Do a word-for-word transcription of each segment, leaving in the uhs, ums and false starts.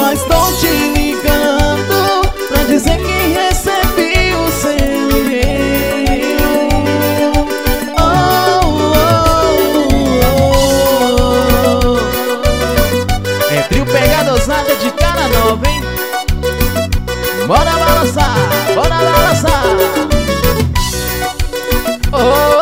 Só estou te ligando pra dizer que recebi o seu e-mail. Oh, oh, oh. É trio pegada ousada de cara nova, hein? Bora balançar, bora balançar. Oh.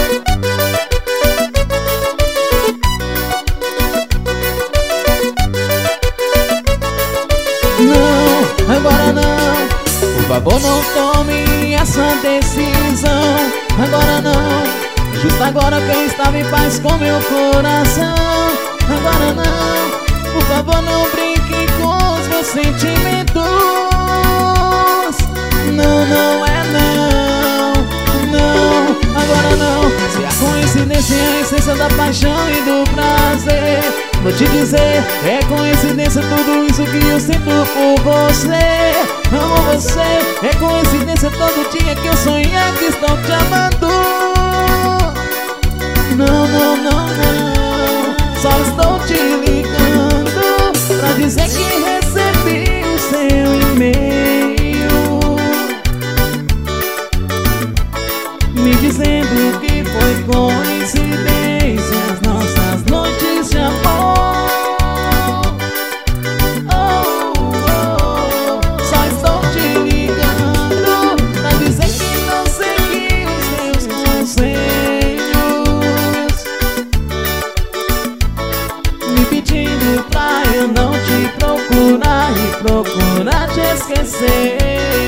Não, agora não. Por favor, não tome essa decisão. Agora não. Justo agora que eu estava em paz com meu coração. Agora não. Por favor, não brinque com os meus sentimentos. Não, não é não. Não, agora não. Se a coincidência é a essência da paixão e do prazer, vou te dizer, é coincidência tudo isso que eu sinto por você. Amo você, é coincidência todo dia que eu sonhei que estou te amando. Não, não, não, não. Só estou te ligando pra dizer que recebi o seu e-mail me dizendo que foi coincidência as nossas noites de amor. Oh, oh, só estou te ligando pra dizer que não segui os seus conselhos, me pedindo pra eu não te procurar e procurar te esquecer.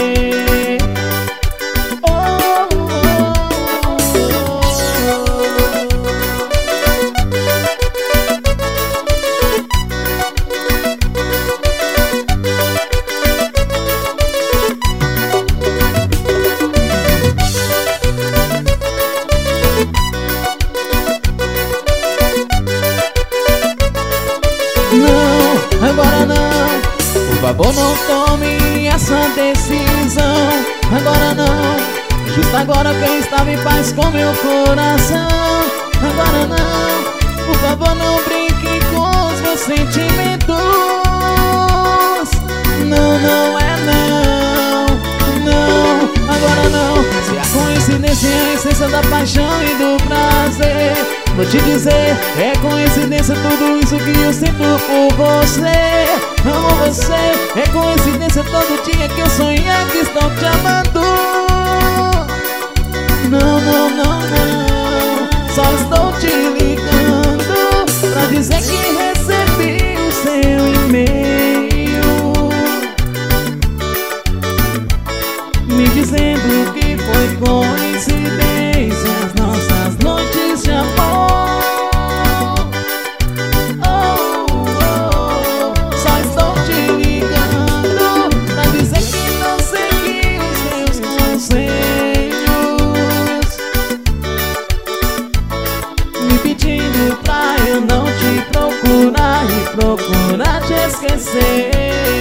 Não, agora não. Por favor, não tome essa decisão. Agora não. Justo agora que eu estava em paz com meu coração. Agora não. Por favor, não brinque com os meus sentimentos. Não, não é não. Não, agora não. Se a coincidência é a essência da paixão e do prazer, vou te dizer, é coincidência tudo isso que eu sinto por você. Amo você, é coincidência todo dia que eu sonhei que estou te amando. Não, não, não, não. Só estou te ligando pra dizer que recebi o seu e-mail me dizendo que foi coincidência as nossas noites de amor. Oh, oh, só estou te ligando pra dizer que não segui os seus conselhos, me pedindo pra eu não te procurar e procurar te esquecer.